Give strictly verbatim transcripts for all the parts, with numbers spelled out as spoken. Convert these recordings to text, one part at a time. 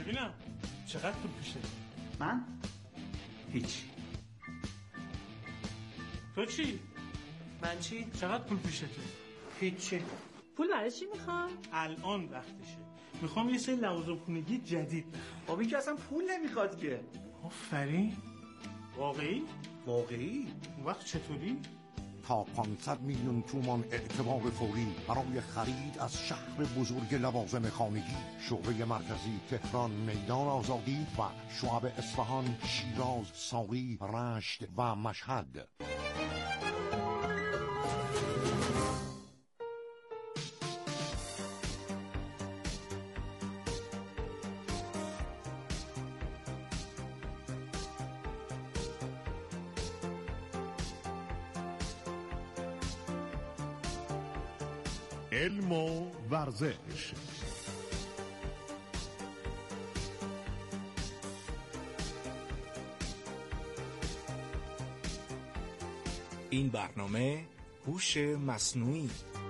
ببینم چقدر پول پیشه؟ من؟ هیچ. تو چی؟ من چی؟ چقدر پول پیشته؟ هیچی. پول برای چی میخوام؟ الان وقتشه. میخوام یه سری لوازم خونگی جدید بخرم. خب این که اصلا پول نمیخواد که. آفرین. واقعی؟ واقعی؟ اون وقت چطوری؟ تا پانصد میلیون تومان اعتبار فوری برای خرید از شهر بزرگ لوازم خانگی. شعبه مرکزی تهران، میدان آزادی و شعب اصفهان، شیراز، ساری، رشت و مشهد. علم و ورزش. این برنامه هوش مصنوعی.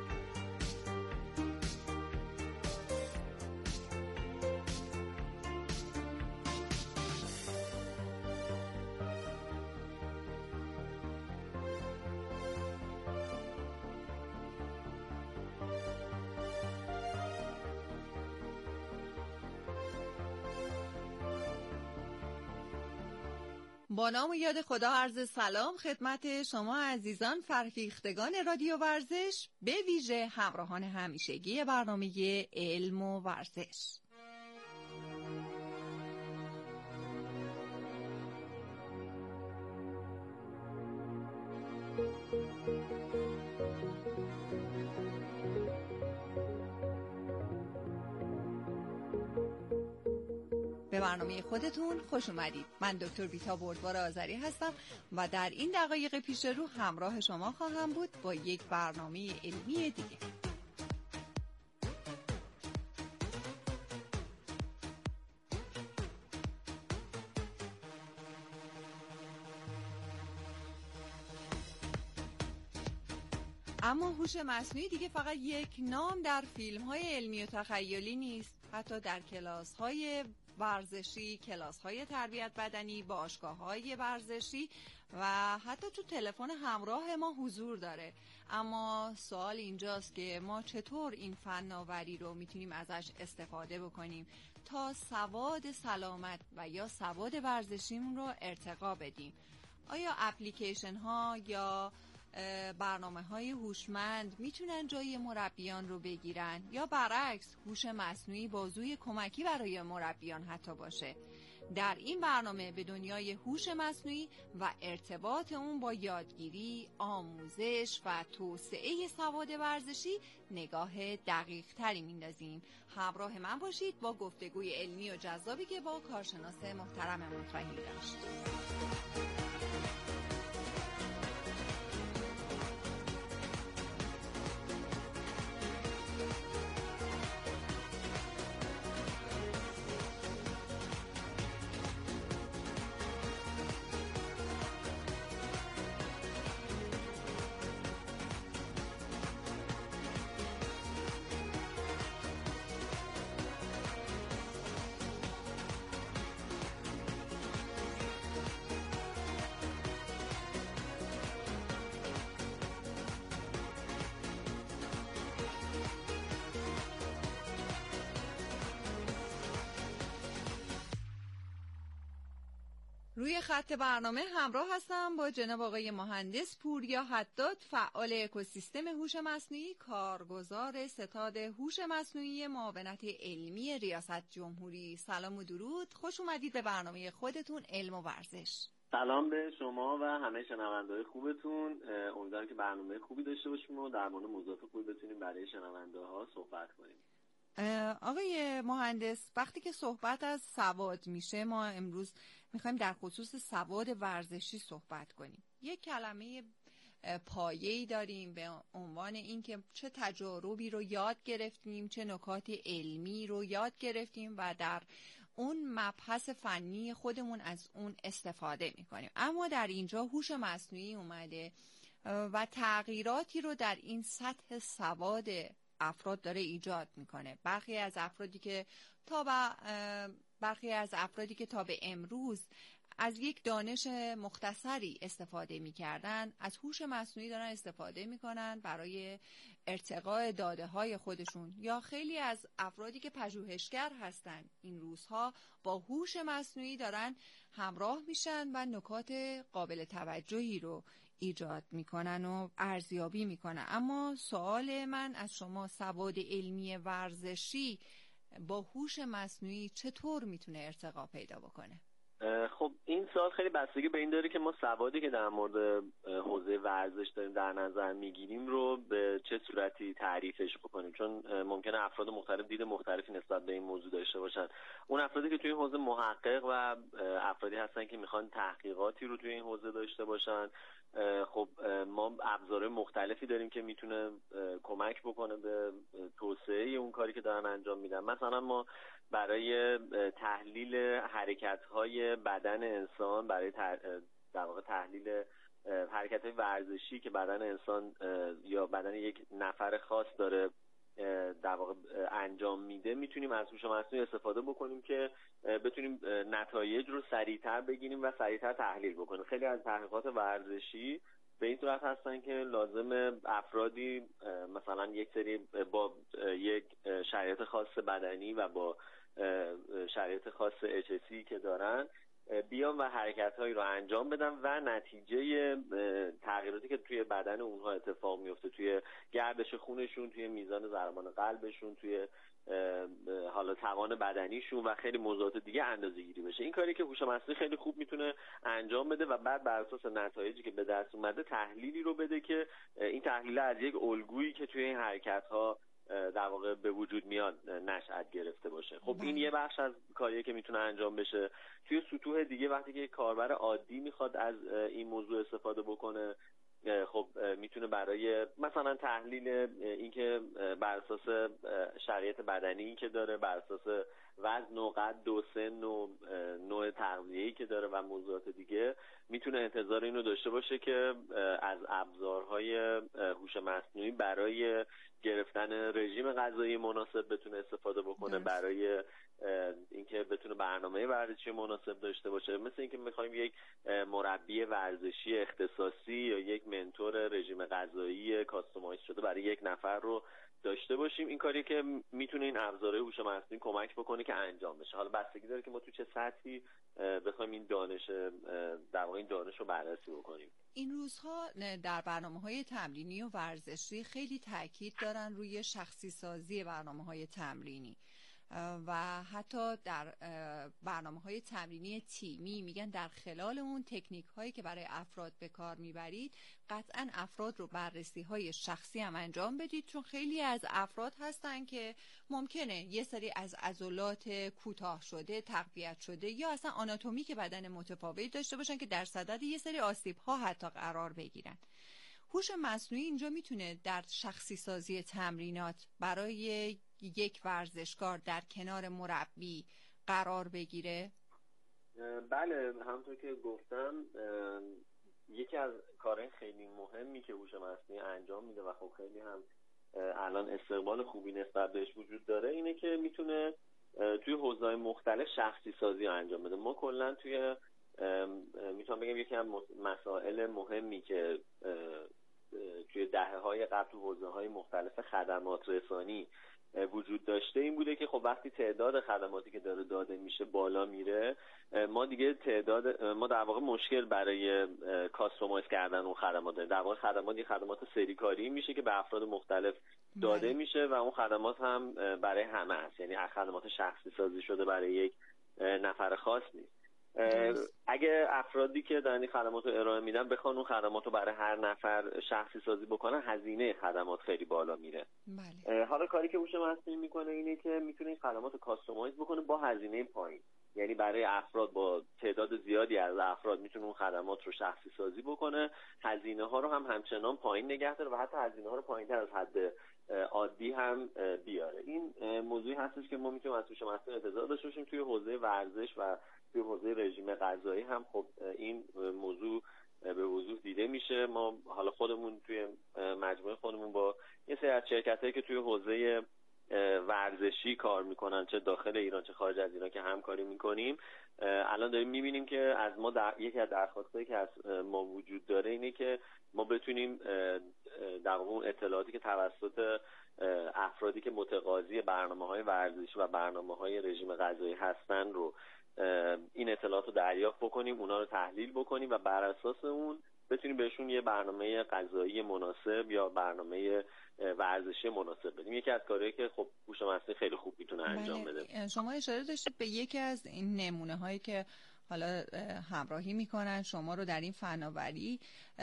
با نام و یاد خدا عرض سلام خدمت شما عزیزان فرهیختگان رادیو ورزش، به ویژه همراهان همیشگی برنامه علم و ورزش. به برنامه خودتون خوش اومدید. من دکتر بیتا بردبار آذری هستم و در این دقایق پیش رو همراه شما خواهم بود با یک برنامه علمی دیگه. اما هوش مصنوعی دیگه فقط یک نام در فیلم‌های علمی و تخیلی نیست. حتی در کلاس‌های ورزشی، کلاس‌های تربیت بدنی، باشگاه‌های ورزشی و حتی تو تلفن همراه ما حضور داره. اما سوال اینجاست که ما چطور این فناوری رو میتونیم ازش استفاده بکنیم تا سواد سلامت و یا سواد ورزشیمون رو ارتقا بدیم. آیا اپلیکیشن ها یا برنامه های هوشمند میتونن جای مربیان رو بگیرن یا برعکس هوش مصنوعی بازوی کمکی برای مربیان حتی باشه؟ در این برنامه به دنیای هوش مصنوعی و ارتباط اون با یادگیری، آموزش و توسعه سواد ورزشی نگاه دقیق تری میندازیم. همراه من باشید با گفتگوی علمی و جذابی که با کارشناس محترممون خواهیم داشت. روی خط برنامه همراه هستم با جناب آقای مهندس پوریا حداد، فعال اکوسیستم هوش مصنوعی، کارگزار ستاد هوش مصنوعی معاونت علمی ریاست جمهوری. سلام و درود، خوش اومدید به برنامه خودتون علم و ورزش. سلام به شما و همه شنونده‌های خوبتون. امیدوارم که برنامه خوبی داشته باشیم و در مورد موضوعات خوبی بتونیم برای شنونده‌ها صحبت کنیم. آقای مهندس، وقتی که صحبت از سواد میشه، ما امروز میخوایم در خصوص سواد ورزشی صحبت کنیم. یک کلمه پایه‌ای داریم به عنوان این که چه تجاربی رو یاد گرفتیم، چه نکات علمی رو یاد گرفتیم و در اون مبحث فنی خودمون از اون استفاده میکنیم. اما در اینجا هوش مصنوعی اومده و تغییراتی رو در این سطح سواد افراد داره ایجاد میکنه. برخی از افرادی که تا به برخی از افرادی که تا به امروز از یک دانش مختصری استفاده می‌کردن، از هوش مصنوعی دارن استفاده می‌کنن برای ارتقاء داده‌های خودشون. یا خیلی از افرادی که پژوهشگر هستن این روزها با هوش مصنوعی دارن همراه میشن و نکات قابل توجهی رو ایجاد میکنن و ارزیابی میکنن. اما سوال من از شما، سواد علمی ورزشی با هوش مصنوعی چطور میتونه ارتقا پیدا بکنه؟ خب این سوال خیلی بستگی به این داره که ما سوادی که در مورد حوزه ورزش داریم در نظر میگیریم رو به چه صورتی تعریفش بکنیم، چون ممکنه افراد مختلف دید مختلفی نسبت به این موضوع داشته باشن. اون افرادی که توی این حوزه محقق و افرادی هستن که میخوان تحقیقاتی رو توی این حوزه داشته باشن، خب ما ابزارهای مختلفی داریم که میتونه کمک بکنه به توسعه اون کاری که دارن انجام میدن. مثلا ما برای تحلیل حرکت‌های بدن انسان، برای در واقع تحلیل حرکت‌های ورزشی که بدن انسان یا بدن یک نفر خاص داره در واقع انجام میده، میتونیم از هوش مصنوعی استفاده بکنیم که بتونیم نتایج رو سریعتر بگیریم و سریعتر تحلیل بکنیم. خیلی از تحقیقات ورزشی به این صورت هستن که لازم افرادی مثلا یک سری با یک شرایط خاص بدنی و با شرایط خاص اچ اس که دارن بیان و حرکت‌هایی رو انجام بدن و نتیجه تغییراتی که توی بدن اونها اتفاق میفته، توی گردش خونشون، توی میزان ضربان قلبشون، توی حالا توان بدنیشون و خیلی موضوعات دیگه اندازه‌گیری بشه. این کاری که هوش مصنوعی خیلی خوب میتونه انجام بده و بعد بر اساس نتایجی که به دست اومده تحلیلی رو بده که این تحلیل از یک الگویی که توی این حرکت‌ها در واقع به وجود میاد نشأت گرفته باشه. خب این یه بخش از کاریه که میتونه انجام بشه. توی سطوح دیگه وقتی که کاربر عادی میخواد از این موضوع استفاده بکنه، خب میتونه برای مثلا تحلیل اینکه بر اساس شرایط بدنی که داره، بر اساس وزن و قد و سن و نوع تغذیه‌ای که داره و موضوعات دیگه، میتونه انتظار اینو داشته باشه که از ابزارهای هوش مصنوعی برای گرفتن رژیم غذایی مناسب بتونه استفاده بکنه، دست. برای اینکه بتونه برنامه ورزشی مناسب داشته باشه. مثل اینکه می‌خوایم یک مربی ورزشی اختصاصی یا یک منتور رژیم غذایی کاستومایز شده برای یک نفر رو داشته باشیم. این کاری که میتونه این ابزارهای هوش مصنوعی کمک بکنه که انجام بشه. حالا بستگی داره که ما تو چه سطحی بخوایم این دانش در واقع این دانش رو بررسی بکنیم. این روزها در برنامه‌های تمرینی و ورزشی خیلی تاکید دارن روی شخصی سازی برنامه‌های تمرینی و حتی در برنامه‌های تمرینی تیمی میگن در خلال اون تکنیک هایی که برای افراد به کار میبرید قطعاً افراد رو بررسی های شخصی هم انجام بدید، چون خیلی از افراد هستن که ممکنه یه سری از عضلات کوتاه شده، تقویت شده یا اصلا آناتومیک بدن متفاوتی داشته باشن که در صدد یه سری آسیب ها حتی قرار بگیرن. هوش مصنوعی اینجا میتونه در شخصی سازی تمرینات برای یک ورزشکار در کنار مربی قرار بگیره؟ بله، همونطور که گفتم یکی از کارهای خیلی مهمی که هوش مصنوعی انجام میده و خب خیلی هم الان استقبال خوبی نسبت بهش وجود داره اینه که میتونه توی حوزه‌های مختلف شخصی سازی رو انجام بده. ما کلا توی میتونم بگم یکی از مسائل مهمی که توی دهه‌های قبل تو حوزه‌های مختلف خدمات رسانی وجود داشته این بوده که خب وقتی تعداد خدماتی که داره داده میشه بالا میره، ما دیگه تعداد ما در واقع مشکل برای کاستومایز کردن اون خدمات داریم. در واقع خدمات یه خدمات سری کاری میشه که به افراد مختلف داده بله. میشه و اون خدمات هم برای همه هست، یعنی خدمات شخصی سازی شده برای یک نفر خاص نیست. اگه افرادی که دارن این خدمات رو ارائه میدن بخوان اون خدمات رو برای هر نفر شخصی سازی بکنن، هزینه خدمات خیلی بالا میره. بله. حالا کاری که هوش مصنوعی میکنه اینه که میتونه این خدمات رو کاستومایز بکنه با هزینه پایین، یعنی برای افراد با تعداد زیادی از افراد میتونه اون خدمات رو شخصی سازی بکنه، هزینه ها رو هم همچنان پایین نگه داره و حتی هزینه ها رو پایین‌تر از حد عادی هم بیاره. این موضوعی هستش که ما میتونیم از هوش مصنوعی انتظار داشته باشیم. توی حوزه ورزش و توی حوزه رژیم غذایی هم خب این موضوع به وضوح دیده میشه. ما حالا خودمون توی مجموعه خودمون با یه سری از شرکتایی که توی حوزه ورزشی کار میکنن، چه داخل ایران چه خارج از ایران که همکاری میکنیم، الان داریم میبینیم که از ما در... یکی از درخواستایی که از ما وجود داره اینه که ما بتونیم در واقع اون اطلاعاتی که توسط افرادی که متقاضی برنامه‌های ورزشی و برنامه‌های رژیم غذایی هستن رو این اطلاعات رو دریافت بکنیم، اونا رو تحلیل بکنیم و بر اساس اون بتونیم بهشون یه برنامه غذایی مناسب یا برنامه ورزشی مناسب بدیم. یکی از کارهایی که خب هوش مصنوعی خیلی خوب میتونه انجام بده. شما اشاره داشتید به یکی از این نمونه هایی که حالا همراهی میکنن شما رو در این فناوری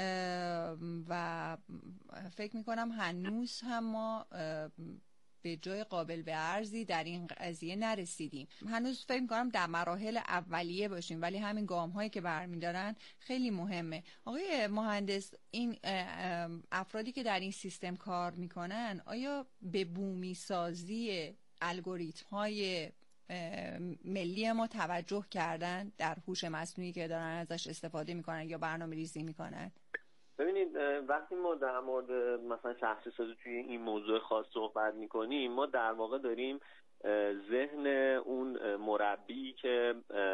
و فکر میکنم هنوز هم ما به جای قابل به ارزی در این قضیه نرسیدیم. هنوز فکر می‌کنم در مراحل اولیه باشیم، ولی همین گام‌هایی که برمی‌دارن خیلی مهمه. آقای مهندس، این افرادی که در این سیستم کار میکنن آیا به بومی سازی الگوریتم‌های ملی ما توجه کردن در هوش مصنوعی که دارن ازش استفاده میکنن یا برنامه‌ریزی میکنن؟ ببینید وقتی ما در مورد مثلا شخصی سازی توی این موضوع خاص صحبت میکنیم، ما در واقع داریم ذهن اون مربی که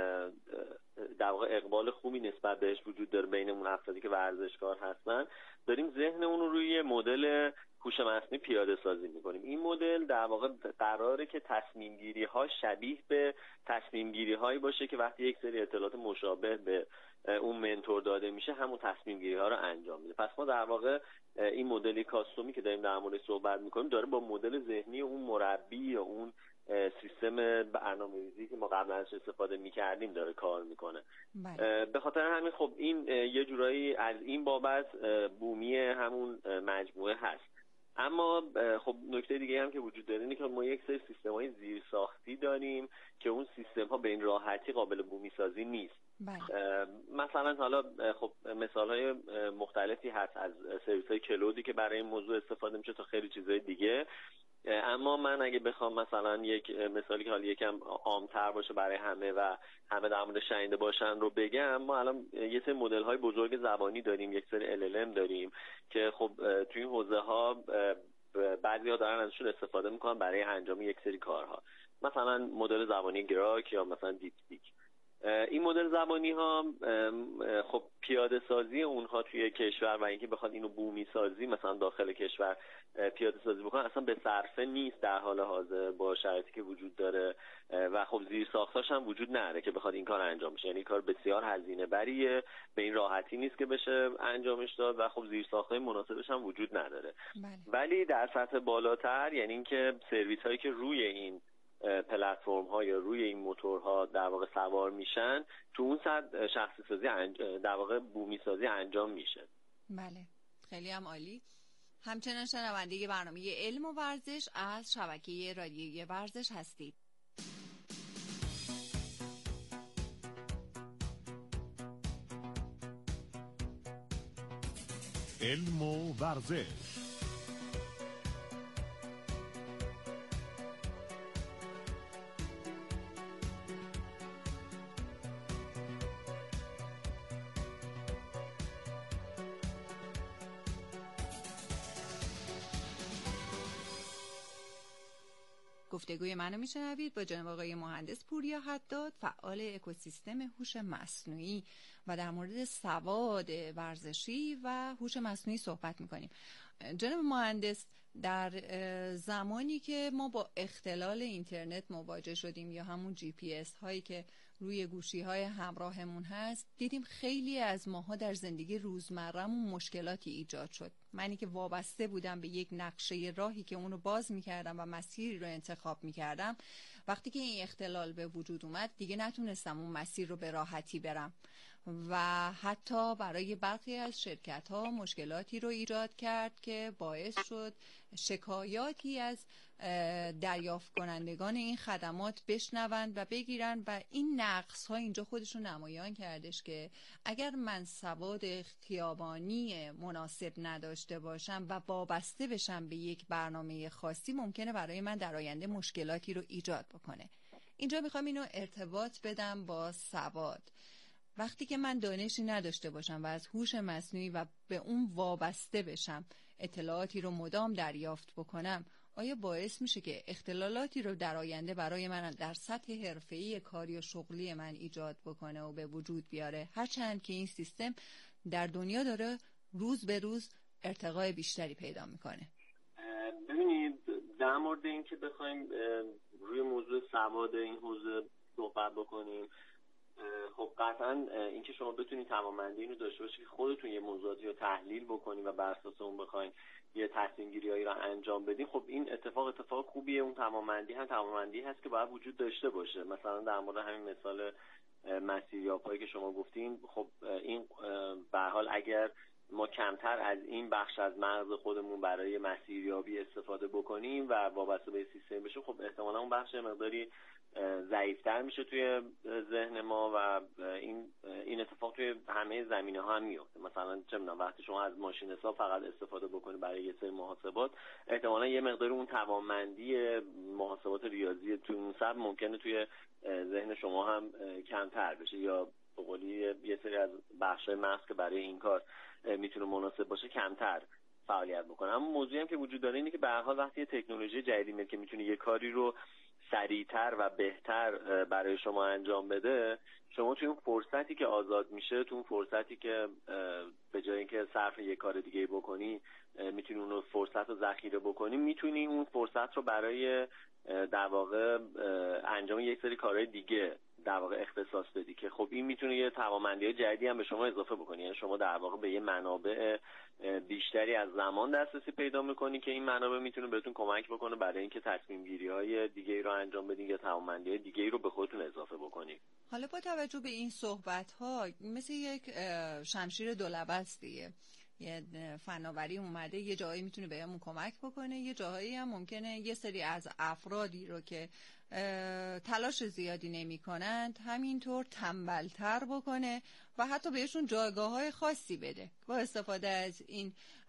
در واقع اقبال خوبی نسبت بهش وجود داره بین اون افرادی که ورزشکار هستن، داریم ذهن اون رو روی مدل هوش مصنوعی پیاده سازی میکنیم. این مدل در واقع قراره که تصمیم گیری ها شبیه به تصمیم گیری هایی باشه که وقتی یک سری اطلاعات مشابه به اون منتور داده میشه همون تصمیم گیری ها رو انجام میده. پس ما در واقع این مدلی کاستومی که داریم در موردش صحبت میکنیم داره با مدل ذهنی اون مربی یا اون سیستم برنامه‌ریزی که ما قبلا ازش استفاده میکردیم داره کار میکنه. به خاطر همین خب این یه جورایی از این بابت بومی همون مجموعه هست. اما خب نکته دیگه هم که وجود داره اینه که ما یک سری سیستم‌های زیرساختی داریم که اون سیستم‌ها به این راحتی قابل بومی سازی نیست. بله. مثلا حالا خب مثال‌های مختلفی هست، از سرویس‌های کلودی که برای این موضوع استفاده میشه تا خیلی چیزهای دیگه. اما من اگه بخوام مثلا یک مثالی که حالا یکم عام‌تر باشه برای همه و همه در مورد شنیده باشن رو بگم، ما الان یه سری مدل‌های بزرگ زبانی داریم، یک سری ال ال ام داریم که خب توی این حوزه‌ها بعضی‌ها دارن ازشون استفاده میکنن برای انجام یک سری کارها، مثلا مدل زبانی گراک یا مثلا دیپسیک. این مدل زبانی ها خب پیاده سازی اونها توی کشور و اینکه بخواد اینو بومی سازی مثلا داخل کشور پیاده سازی بکنن اصلا به صرفه نیست در حال حاضر با شرایطی که وجود داره و خب زیر ساختاش هم وجود نداره که بخواد این کار انجام بشه. یعنی کار بسیار هزینه بریه، به این راحتی نیست که بشه انجامش داد و خب زیر ساختای مناسبش هم وجود نداره. بله. ولی در سطح بالاتر، یعنی اینکه سرویس هایی که روی این پلتفرم ها یا روی این موتورها در واقع سوار میشن، تو اون سطح شخصی سازی انج... در واقع بومی سازی انجام میشه. بله، خیلی هم عالی. همچنان شنونده برنامه علم و ورزش از شبکه رادیویی ورزش هستید. علم و ورزش. گفتگوی منو میشنوید با جناب آقای مهندس پوریا حداد، فعال اکوسیستم هوش مصنوعی، و در مورد سواد ورزشی و هوش مصنوعی صحبت میکنیم. جناب مهندس، در زمانی که ما با اختلال اینترنت مواجه شدیم یا همون جی پی اس هایی که روی گوشی های همراهمون هست، دیدیم خیلی از ماها در زندگی روزمره‌مون مشکلاتی ایجاد شد. منی که وابسته بودم به یک نقشه راهی که اونو باز میکردم و مسیری رو انتخاب میکردم، وقتی که این اختلال به وجود اومد دیگه نتونستم اون مسیر رو به راحتی برم و حتی برای برخی از شرکت ها مشکلاتی رو ایجاد کرد که باعث شد شکایاتی از دریافت کنندگان این خدمات بشنوند و بگیرن و این نقص ها اینجا خودش رو نمایان کردش که اگر من سواد خیابانی مناسب نداشته باشم و وابسته بشم به یک برنامه خاصی، ممکنه برای من در آینده مشکلاتی رو ایجاد بکنه. اینجا میخوام اینو ارتباط بدم با سواد. وقتی که من دانشی نداشته باشم و از هوش مصنوعی و به اون وابسته بشم، اطلاعاتی رو مدام دریافت بکنم، آیا باعث میشه که اختلالاتی رو در آینده برای من در سطح حرفه‌ای کاری و شغلی من ایجاد بکنه و به وجود بیاره، هرچند که این سیستم در دنیا داره روز به روز ارتقای بیشتری پیدا میکنه؟ ببینید، در مورد این که بخوایم روی موضوع سواد این حوزه صحبت بکنیم، خب قطعا اینکه شما بتونید توانمندی اینو داشته باشید که خودتون یه موضوعاتی رو تحلیل بکنید و بر اساس اون بخواید یه تصمیم گیریایی رو انجام بدین، خب این اتفاق اتفاق خوبیه. اون توانمندی هم توانمندی هست که باید وجود داشته باشه. مثلا در مورد همین مثال مسیریاب‌هایی که شما گفتین، خب این به هر حال اگر ما کمتر از این بخش از مغز خودمون برای مسیریابی استفاده بکنیم و وابسته به سیستم بشه، خب احتمالاً اون بخش مقداری ضعیف‌تر میشه توی ذهن ما و این این اتفاق توی همه زمینه‌ها هم میفته. مثلا چه می‌دونم وقتی شما از ماشین حساب فقط استفاده بکنید برای یه سری محاسبات، احتمالاً یه مقداری اون توانمندی محاسبات ریاضی تو اون سطح ممکنه توی ذهن شما هم کمتر بشه، یا به قولی یه سری از بخش‌های مغز که برای این کار میتونه مناسب باشه کمتر فعالیت بکنه. اما موضوعی هم که وجود داره اینه که به هر حال وقتی تکنولوژی جدیدی میاد که میتونه یه کاری رو سریعتر و بهتر برای شما انجام بده، شما توی اون فرصتی که آزاد میشه، تو اون فرصتی که به جای اینکه صرف یه کار دیگه بکنی میتونی اون فرصت رو ذخیره بکنی، میتونی اون فرصت رو برای در واقع انجام یک سری کارهای دیگه در واقع اختصاص بدی که خب این میتونه یه توانمندی‌های جدیدی هم به شما اضافه بکنی. یعنی شما در واقع به یه منابع بیشتری از زمان دسترسی پیدا میکنی که این منابع میتونه بهتون کمک بکنه برای اینکه تصمیم گیری‌های دیگه‌ای رو انجام بدین یا توانمندی‌های دیگه‌ای رو به خودتون اضافه بکنید. حالا با توجه به این صحبت‌ها مثل یک شمشیر دولبه است دیگه. یه فناوری اومده یه جایی میتونه بهمون کمک بکنه، یه جایی هم ممکنه یه سری از افرادی رو که تلاش زیادی نمی کنند همینطور تنبلتر بکنه و حتی بهشون جایگاه‌های خاصی بده با استفاده از این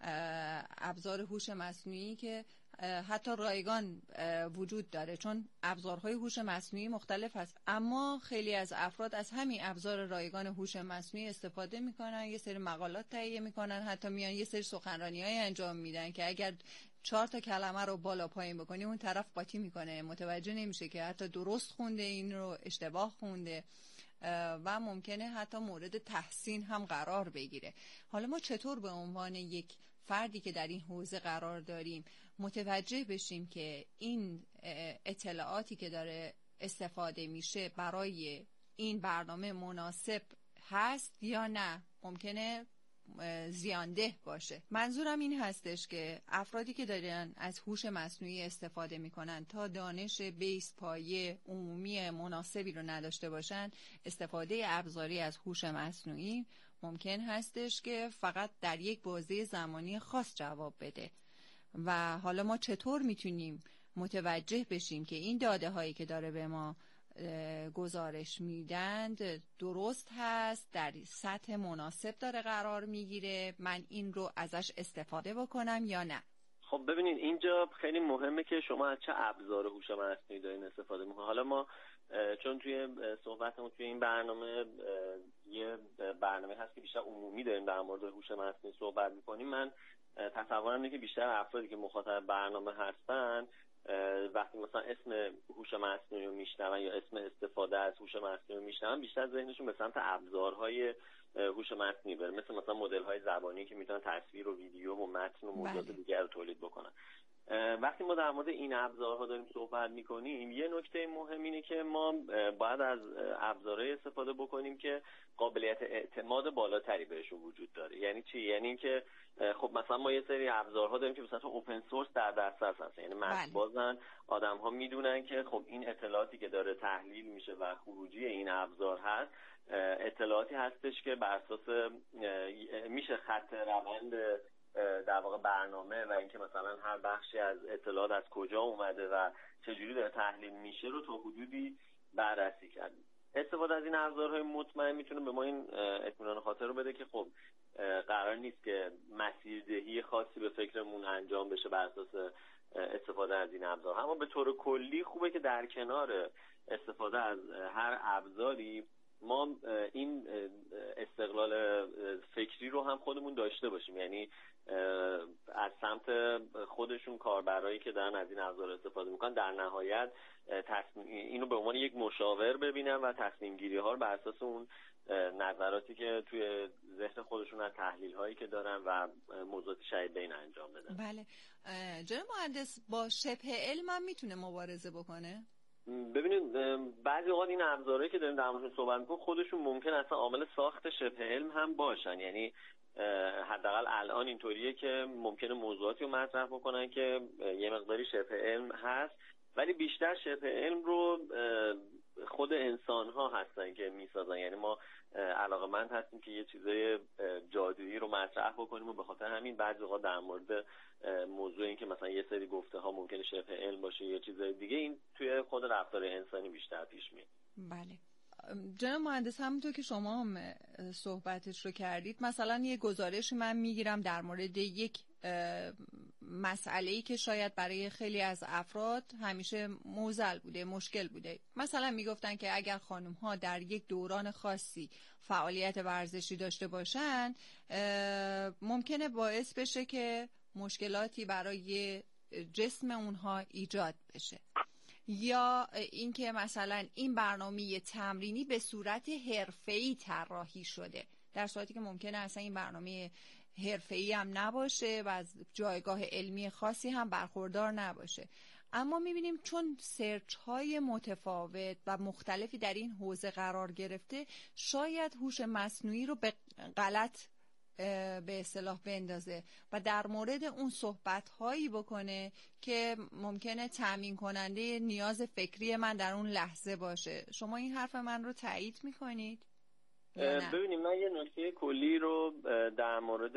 ابزار هوش مصنوعی که حتی رایگان وجود داره، چون ابزارهای هوش مصنوعی مختلف هست، اما خیلی از افراد از همین ابزار رایگان هوش مصنوعی استفاده میکنن، یه سری مقالات تهیه میکنن، حتی میان یه سری سخنرانی‌های انجام میدن که اگر چهار تا کلمه رو بالا پایین بکنی اون طرف قاطی میکنه، متوجه نمیشه که حتی درست خونده این رو اشتباه خونده و ممکنه حتی مورد تحسین هم قرار بگیره. حالا ما چطور به عنوان یک فردی که در این حوزه قرار داریم متوجه بشیم که این اطلاعاتی که داره استفاده میشه برای این برنامه مناسب هست یا نه ممکنه زیانده باشه؟ منظورم این هستش که افرادی که دارن از هوش مصنوعی استفاده میکنن تا دانش بیس پایه عمومی مناسبی رو نداشته باشن، استفاده ابزاری از هوش مصنوعی ممکن هستش که فقط در یک بازه زمانی خاص جواب بده. و حالا ما چطور میتونیم متوجه بشیم که این داده هایی که داره به ما گزارش میدند درست هست، در سطح مناسب داره قرار میگیره، من این رو ازش استفاده بکنم یا نه؟ خب ببینید اینجا خیلی مهمه که شما از چه ابزار هوش مصنوعی دارین استفاده میکنید. حالا ما چون توی صحبتمون توی این برنامه یه برنامه هست که بیشتر عمومی داریم در مورد هوش مصنوعی صحبت میکنیم، من تصورم اینه که بیشتر افرادی که مخاطب برنامه هستن وقتی مثلا اسم هوش مصنوعی رو میشنون یا اسم استفاده از هوش مصنوعی رو میشنون، بیشتر ذهنشون به سمت ابزارهای هوش مصنوعی بره، مثل مثلا مدل‌های زبانی که میتونن تصویر و ویدیو و متن و موضوعات دیگر رو تولید بکنن. وقتی ما در مورد این ابزارها داریم صحبت میکنیم، یه نکته مهم اینه که ما باید از ابزارهای استفاده بکنیم که قابلیت اعتماد بالاتری بهشون وجود داره. یعنی چی؟ یعنی اینکه خب مثلا ما یه سری ابزارها داریم که مثلا اوپن سورس در دسترس هست، یعنی بازن آدم‌ها میدونن که خب این اطلاعاتی که داره تحلیل میشه و خروجی این ابزار هست اطلاعاتی هستش که بر اساس میشه خط روند در واقع برنامه و اینکه مثلا هر بخشی از اطلاعات از کجا اومده و چجوری داره تحلیل میشه رو تا حدودی بررسی کرد. استفاده از این ابزارهای مطمئن میتونه به ما این اطمینان خاطر رو بده که خب قرار نیست که مسیردهی خاصی به فکرمون انجام بشه بر اساس استفاده از این ابزار. اما به طور کلی خوبه که در کنار استفاده از هر ابزاری ما این استقلال فکری رو هم خودمون داشته باشیم. یعنی از سمت خودشون کاربرایی که دارن از این ابزار استفاده میکنن در نهایت تصمیم اینو به عنوان یک مشاور ببینن و تصمیم گیری ها رو بر اساس اون نظراتی که توی ذهن خودشون از تحلیل هایی که دارن و موضوعات شاید بین انجام بدن. بله جناب مهندس، با شبه علم هم میتونه مبارزه بکنه؟ ببینید بعضی اوقات این ابزارهایی که داریم در موردشون صحبت میکنیم خودشون ممکن اصلا عامل ساخت شبه علم هم باشن، یعنی حداقل الان اینطوریه که ممکنه موضوعاتی رو مطرح بکنن که یه مقداری شبه علم هست، ولی بیشتر شبه علم رو خود انسان ها هستن که میسازن. یعنی ما علاقه‌مند هستیم که یه چیزای جادویی رو مطرح بکنیم و به خاطر همین بعضی وقتا در مورد موضوع این که مثلا یه سری گفته ها ممکنه شبه علم باشه یا چیزای دیگه، این توی خود رفتار انسانی بیشتر پیش میاد. بله جناب مهندس، همونطور که شما هم صحبتش رو کردید، مثلا یه گزارشی من میگیرم در مورد یک مسئله‌ای که شاید برای خیلی از افراد همیشه معضل بوده، مشکل بوده. مثلا میگفتن که اگر خانم‌ها در یک دوران خاصی فعالیت ورزشی داشته باشن ممکنه باعث بشه که مشکلاتی برای جسم اونها ایجاد بشه، یا اینکه مثلا این برنامه تمرینی به صورت حرفه‌ای طراحی شده، در صورتی که ممکنه اصلا این برنامه حرفه‌ای هم نباشه و از جایگاه علمی خاصی هم برخوردار نباشه. اما می‌بینیم چون سرچ‌های متفاوت و مختلفی در این حوزه قرار گرفته، شاید هوش مصنوعی رو به غلط به اصطلاح بندازه و در مورد اون صحبت‌هایی بکنه که ممکنه تامین کننده نیاز فکری من در اون لحظه باشه. شما این حرف من رو تایید می‌کنید؟ ببینید من یه نکته کلی رو در مورد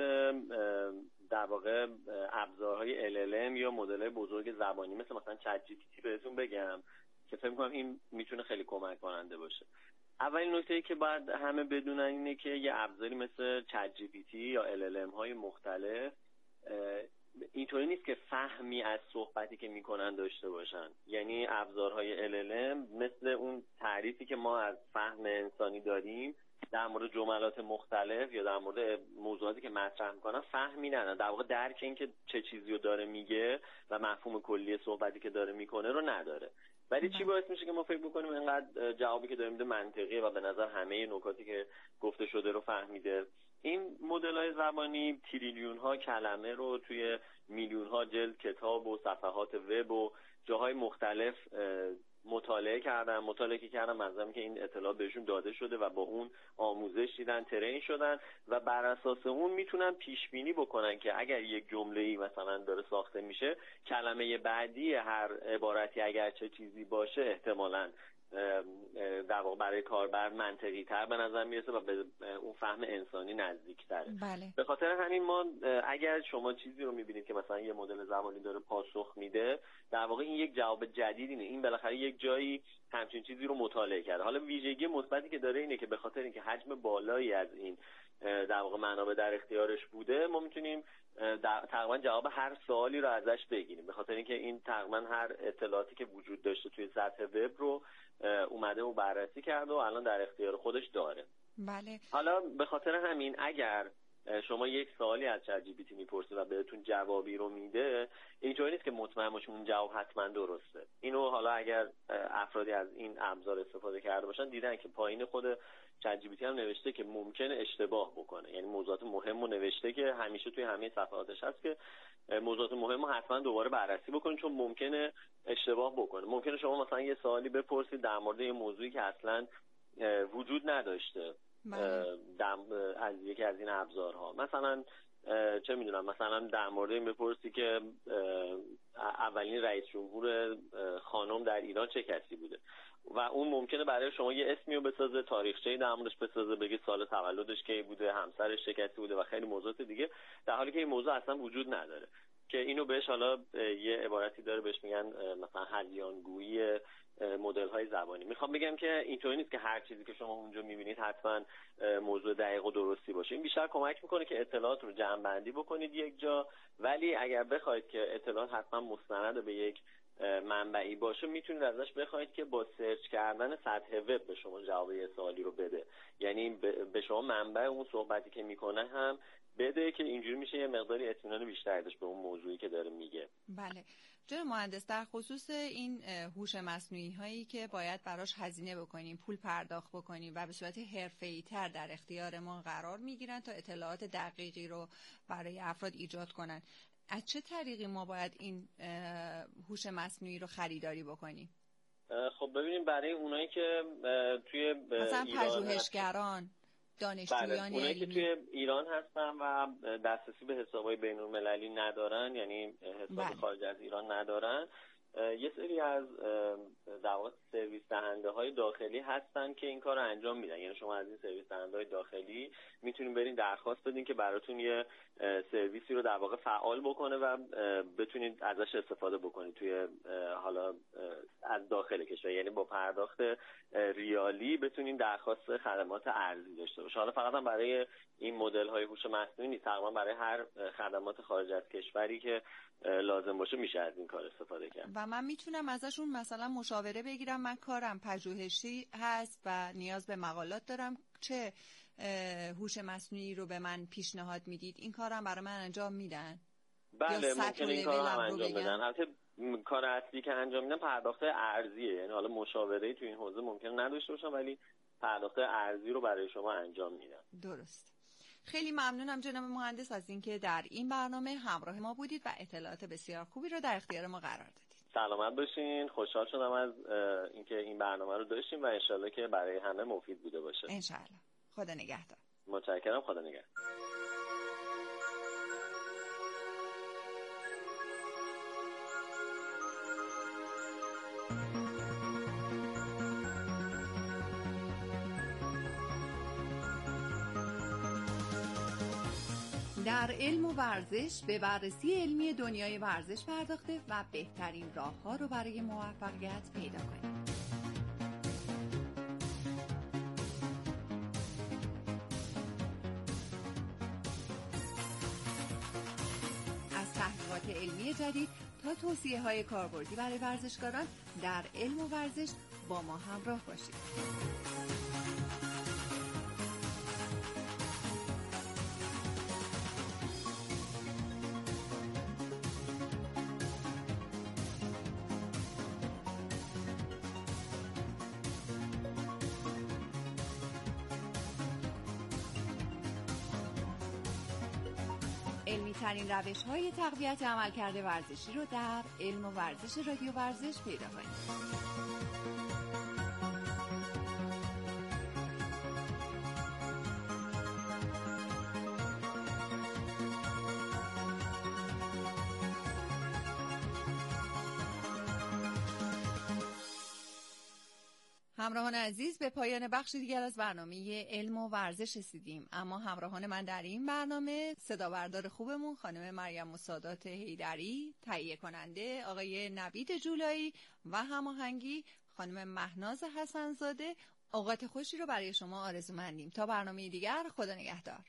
در واقع ابزارهای ال ال ام یا مدل‌های بزرگ زبانی مثل مثلا چت جی پی تی بهتون بگم که فکر می‌کنم این میتونه خیلی کمک کننده باشه. اولین نکته‌ای که باید همه بدونن اینه که یه ابزاری مثل چت جی پی تی یا ال ال ام های مختلف اینطوری نیست که فهمی از صحبتی که میکنن داشته باشن. یعنی ابزارهای ال ال ام مثل اون تعریفی که ما از فهم انسانی داریم در مورد جملات مختلف یا در مورد موضوعاتی که مطرح میکنن فهمی ندارن، در واقع درک این که چه چیزی رو داره میگه و مفهوم کلی صحبتی که داره میکنه رو نداره. ولی چی باعث میشه که ما فکر بکنیم اینقدر جوابی که داره میده منطقیه و به نظر همه نکاتی که گفته شده رو فهمیده؟ این مدل‌های زبانی تریلیون ها کلمه رو توی میلیون ها جلد کتاب و صفحات وب و جاهای مختلف مطالعه کردن مطالعه کردن منظورم که این اطلاعات بهشون داده شده و با اون آموزش دیدن، ترین شدن و بر اساس اون میتونن پیش بینی بکنن که اگر یک جمله‌ای مثلا داره ساخته میشه، کلمه بعدی هر عبارتی اگر چه چیزی باشه احتمالاً در واقع برای کاربر منطقی تر به نظر میرسه و به اون فهم انسانی نزدیک تره. بله. به خاطر همین ما اگر شما چیزی رو میبینید که مثلا یه مدل زبانی داره پاسخ میده، در واقع این یک جواب جدیدی نه، این بالاخره یک جایی همچین چیزی رو مطالعه کرده. حالا ویژگی مثبتی که داره اینه که به خاطر اینکه حجم بالایی از این در واقع منابع در اختیارش بوده، ما میتونیم تقریبا جواب هر سوالی رو ازش بگیریم، به خاطر اینکه این تقریبا هر اطلاعاتی که وجود داشته توی سطح وب رو اومده و بررسی کرده و الان در اختیار خودش داره. بله. حالا به خاطر همین اگر شما یک سوالی از چت جی پی تی میپرسید و بهتون جوابی رو میده، اینجوری نیست که مطمئن باشید اون جواب حتما درسته. اینو حالا اگر افرادی از این ابزار استفاده کرده باشن دیدن که پایین خود چت جی پی تی هم نوشته که ممکنه اشتباه بکنه، یعنی موضوعات مهم رو نوشته که همیشه توی همه صفحاتش هست که موضوعات مهم رو حتما دوباره بررسی بکنید چون ممکنه اشتباه بکنه. ممکنه شما مثلا یه سوالی بپرسید در مورد یه موضوعی که اصلا وجود نداشته از یکی از این ابزارها، مثلا چه میدونم مثلا در مورد این بپرسی که اولین رئیس جمهور خانم در ایران چه کسی بوده و اون ممکنه برای شما یه اسمی رو بسازه، تاریخچه‌ای در موردش بسازه، بگه سال تولدش کی بوده، همسرش چه کسی بوده و خیلی موضوعات دیگه، در حالی که این موضوع اصلا وجود نداره. که اینو بهش حالا یه عبارتی داره بهش میگن مثلا هلیانگویی مدل های زبانی. میخوام بگم که اینطوری نیست که هر چیزی که شما اونجا میبینید حتما موضوع دقیق و درستی باشه. این بیشتر کمک میکنه که اطلاعات رو جمع بندی بکنید یک جا، ولی اگر بخواید که اطلاعات حتما مستند به یک منبعی باشه، میتونید ازش بخواید که با سرچ کردن سطح وب به شما جواب یه سوالی رو بده. یعنی به شما منبع اون صحبتی که میکنه هم بده که اینجوری میشه یه مقداری اطمینان بیشتری داشت به اون موضوعی که داره میگه. بله جناب مهندس، در خصوص این هوش مصنوعی هایی که باید براش هزینه بکنیم، پول پرداخت بکنیم و به صورت حرفه‌ای تر در اختیار ما قرار میگیرن تا اطلاعات دقیقی رو برای افراد ایجاد کنن، از چه طریقی ما باید این هوش مصنوعی رو خریداری بکنیم؟ خب ببینیم برای اونایی که توی مثلا پژوهشگران، دانشجویان بله. اونایی که توی ایران هستن و دسترسی به حسابهای بین‌المللی ندارن، یعنی حساب بله. خارج از ایران ندارن، یه سری از در واقع سرویس دهنده های داخلی هستن که این کار رو انجام میدن. یعنی شما از این سرویس دهنده های داخلی میتونین برین درخواست بدین که براتون یه سرویسی رو در واقع فعال بکنه و بتونید ازش استفاده بکنید توی حالا از داخل کشور، یعنی با پرداخت ریالی بتونین درخواست خدمات ارزی داشته باشه. حالا فقط هم برای این مدل های هوش مصنوعی نیست، تقریبا برای هر خدمات خارج از کشوری که لازم باشه میشه از این کار استفاده کرد. و من میتونم ازشون مثلا مشاوره بگیرم، من کارم پژوهشی هست و نیاز به مقالات دارم، چه هوش مصنوعی رو به من پیشنهاد میدید؟ این کارم برای من انجام میدن؟ بله ممکنه این کار هم انجام بدن. البته کار اصلی که انجام میدن پرداخت ارزیه، یعنی حالا مشاوره‌ای تو این حوزه ممکنه نداشته باشن ولی پرداخت ارزی رو برای شما انجام میدن. درست. خیلی ممنونم جناب مهندس از اینکه در این برنامه همراه ما بودید و اطلاعات بسیار خوبی رو در اختیار ما قرار دادید. سلامت باشین. خوشحال شدم از اینکه این برنامه رو داشتیم و انشالله که برای همه مفید بوده باشه. انشالله. خدا نگهدار. متشکرم. خدا نگهدار. در علم و ورزش به بررسی علمی دنیای ورزش پرداخته و بهترین راه‌ها رو برای موفقیت پیدا کنید. از تحقیقات علمی جدید تا توصیه‌های کاربردی برای ورزشکاران در علم و ورزش با ما همراه باشید. علمی ترین روش های تقویت عملکرد ورزشی رو در علم و ورزش رادیو ورزش پیدا کنید. همراهان عزیز، به پایان بخش دیگر از برنامه علم و ورزش رسیدیم، اما همراهان من در این برنامه صداوردار خوبمون خانم مریم سادات حیدری، تهیه کننده آقای نوید جولایی و هماهنگی خانم مهناز حسنزاده اوقات خوشی رو برای شما آرزومندیم. تا برنامه دیگر، خدا نگهدار.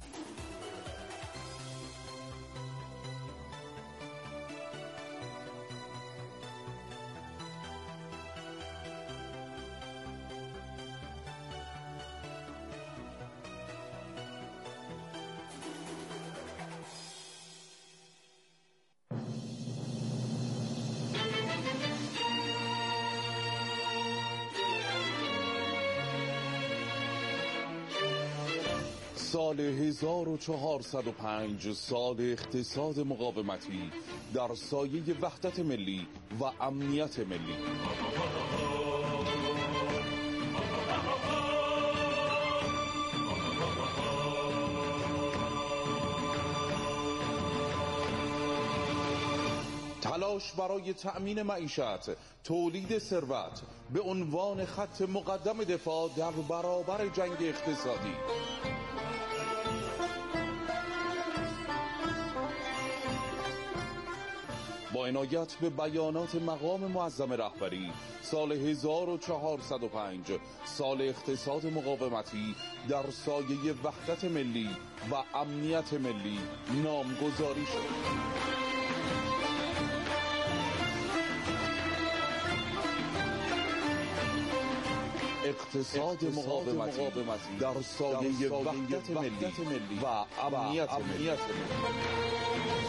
سال هزار و چهارصد و پنج، سال اقتصاد مقاومتی در سایه وحدت ملی و امنیت ملی. تلاش برای تأمین معیشت، تولید ثروت به عنوان خط مقدم دفاع در برابر جنگ اقتصادی. با عنایت به بیانات مقام معظم رهبری، سال هزار و چهارصد و پنج سال اقتصاد مقاومتی در سایه وحدت ملی و امنیت ملی نامگذاری شد. اقتصاد مقاومتی در سایه وحدت ملی و امنیت ملی.